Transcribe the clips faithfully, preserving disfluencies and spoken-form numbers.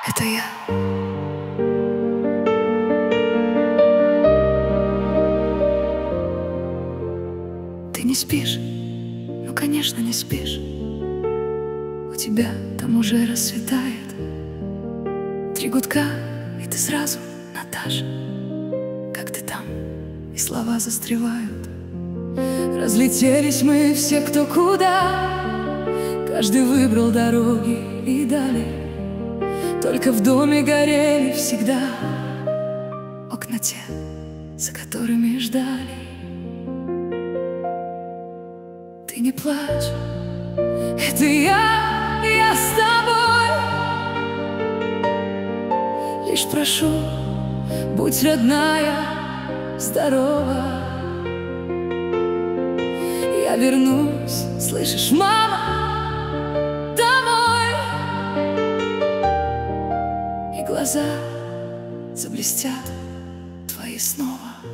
Это я. Ты не спишь? Ну, конечно, не спишь. У тебя там уже рассветает. Три гудка, и ты сразу, Наташа. Как ты там? И слова застревают. Разлетелись мы все кто куда. Каждый выбрал дороги и дали. Только в доме горели всегда окна те, за которыми ждали. Ты не плачь, это я, я с тобой. Лишь прошу, будь родная, здорова. Я вернусь, слышишь, мама, домой. И глаза заблестят твои снова.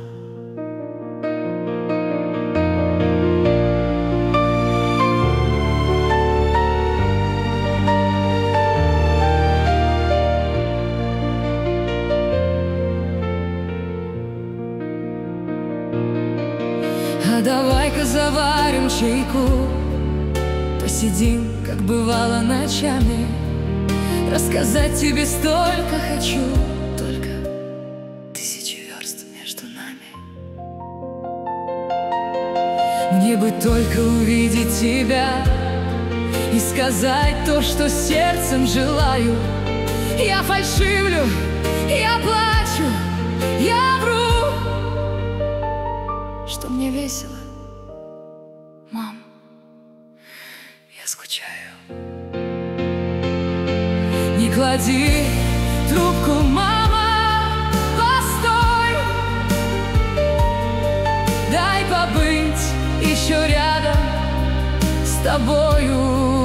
А давай-ка заварим чайку, посидим, как бывало ночами. Рассказать тебе столько хочу, только тысячи верст между нами. Мне бы только увидеть тебя и сказать то, что сердцем желаю. Я фальшивлю, я плачу, я вру, что мне весело. Мам, я скучаю. Не клади трубку, мама, постой. Дай побыть еще рядом с тобою.